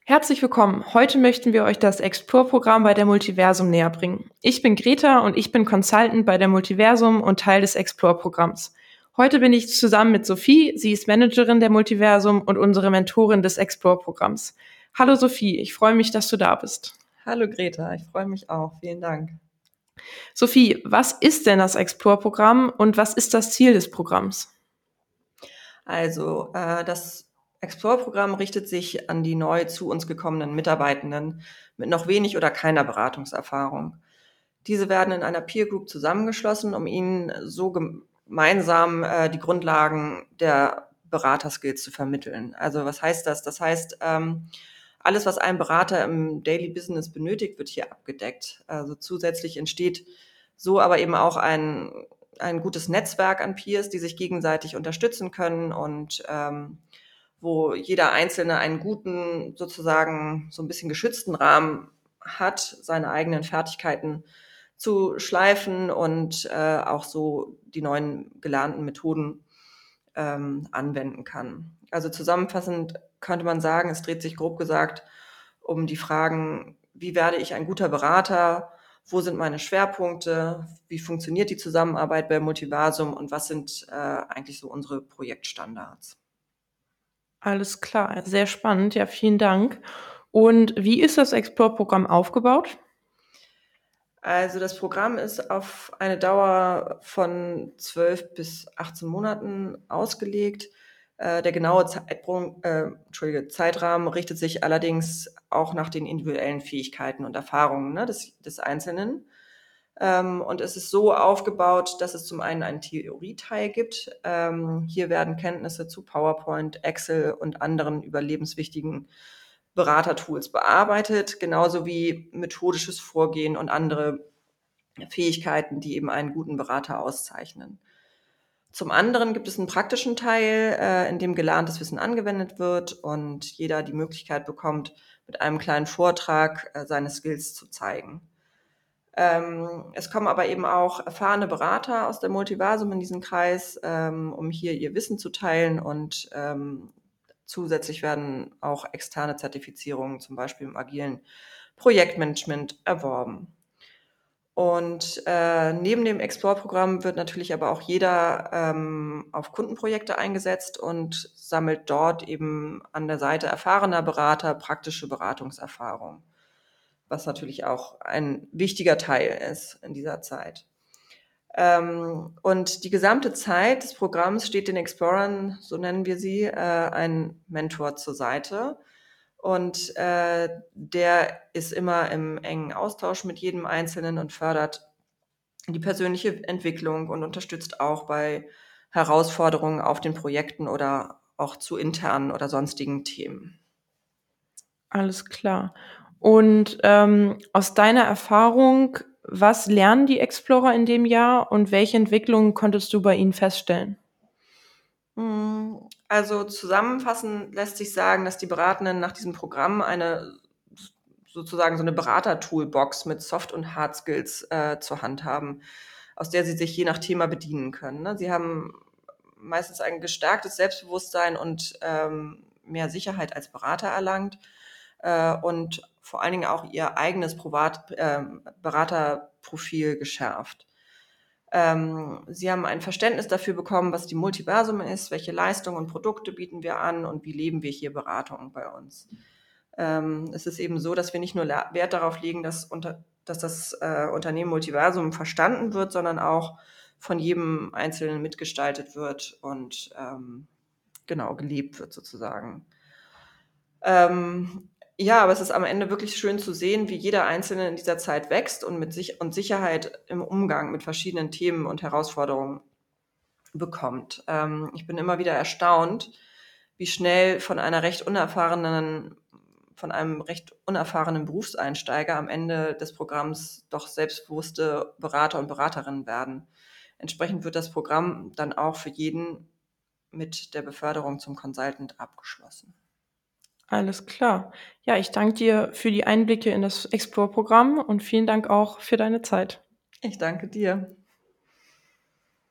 Herzlich willkommen. Heute möchten wir euch das Explore-Programm bei der Multiversum näherbringen. Ich bin Greta und ich bin Consultant bei der Multiversum und Teil des Explore-Programms. Heute bin ich zusammen mit Sophie. Sie ist Managerin der Multiversum und unsere Mentorin des Explore-Programms. Hallo Sophie, ich freue mich, dass du da bist. Hallo Greta, ich freue mich auch. Vielen Dank. Sophie, was ist denn das Explore-Programm und was ist das Ziel des Programms? Also, das Explore-Programm richtet sich an die neu zu uns gekommenen Mitarbeitenden mit noch wenig oder keiner Beratungserfahrung. Diese werden in einer Peer Group zusammengeschlossen, um ihnen so gemeinsam die Grundlagen der Beraterskills zu vermitteln. Also was heißt das? Das heißt, alles, was ein Berater im Daily Business benötigt, wird hier abgedeckt. Also zusätzlich entsteht so aber eben auch ein gutes Netzwerk an Peers, die sich gegenseitig unterstützen können und wo jeder Einzelne einen guten, sozusagen so ein bisschen geschützten Rahmen hat, seine eigenen Fertigkeiten zu schleifen und auch so die neuen gelernten Methoden anwenden kann. Also zusammenfassend könnte man sagen, es dreht sich grob gesagt um die Fragen, wie werde ich ein guter Berater, wo sind meine Schwerpunkte, wie funktioniert die Zusammenarbeit bei Multiversum und was sind eigentlich so unsere Projektstandards. Alles klar, sehr spannend. Ja, vielen Dank. Und wie ist das Explore-Programm aufgebaut? Also das Programm ist auf eine Dauer von 12 bis 18 Monaten ausgelegt. Der genaue Zeitrahmen richtet sich allerdings auch nach den individuellen Fähigkeiten und Erfahrungen, ne, des Einzelnen. Und es ist so aufgebaut, dass es zum einen einen Theorieteil gibt. Hier werden Kenntnisse zu PowerPoint, Excel und anderen überlebenswichtigen Beratertools bearbeitet, genauso wie methodisches Vorgehen und andere Fähigkeiten, die eben einen guten Berater auszeichnen. Zum anderen gibt es einen praktischen Teil, in dem gelerntes Wissen angewendet wird und jeder die Möglichkeit bekommt, mit einem kleinen Vortrag seine Skills zu zeigen. Es kommen aber eben auch erfahrene Berater aus der Multiversum in diesen Kreis, um hier ihr Wissen zu teilen und zusätzlich werden auch externe Zertifizierungen, zum Beispiel im agilen Projektmanagement, erworben. Und neben dem Explore-Programm wird natürlich aber auch jeder auf Kundenprojekte eingesetzt und sammelt dort eben an der Seite erfahrener Berater praktische Beratungserfahrung, was natürlich auch ein wichtiger Teil ist in dieser Zeit. Und die gesamte Zeit des Programms steht den Explorern, so nennen wir sie, ein Mentor zur Seite. Und der ist immer im engen Austausch mit jedem Einzelnen und fördert die persönliche Entwicklung und unterstützt auch bei Herausforderungen auf den Projekten oder auch zu internen oder sonstigen Themen. Alles klar. Und aus deiner Erfahrung, was lernen die Explorer in dem Jahr und welche Entwicklungen konntest du bei ihnen feststellen? Also zusammenfassend lässt sich sagen, dass die Beratenden nach diesem Programm sozusagen so eine Berater-Toolbox mit Soft- und Hard-Skills zur Hand haben, aus der sie sich je nach Thema bedienen können. Ne? Sie haben meistens ein gestärktes Selbstbewusstsein und mehr Sicherheit als Berater erlangt und vor allen Dingen auch ihr eigenes Beraterprofil geschärft. Sie haben ein Verständnis dafür bekommen, was die Multiversum ist, welche Leistungen und Produkte bieten wir an und wie leben wir hier Beratung bei uns. Es ist eben so, dass wir nicht nur Wert darauf legen, dass das Unternehmen Multiversum verstanden wird, sondern auch von jedem Einzelnen mitgestaltet wird und genau gelebt wird sozusagen. Ähm, ja, aber es ist am Ende wirklich schön zu sehen, wie jeder Einzelne in dieser Zeit wächst und mit sich und Sicherheit im Umgang mit verschiedenen Themen und Herausforderungen bekommt. Ich bin immer wieder erstaunt, wie schnell von einem recht unerfahrenen Berufseinsteiger am Ende des Programms doch selbstbewusste Berater und Beraterinnen werden. Entsprechend wird das Programm dann auch für jeden mit der Beförderung zum Consultant abgeschlossen. Alles klar. Ja, ich danke dir für die Einblicke in das Explore-Programm und vielen Dank auch für deine Zeit. Ich danke dir.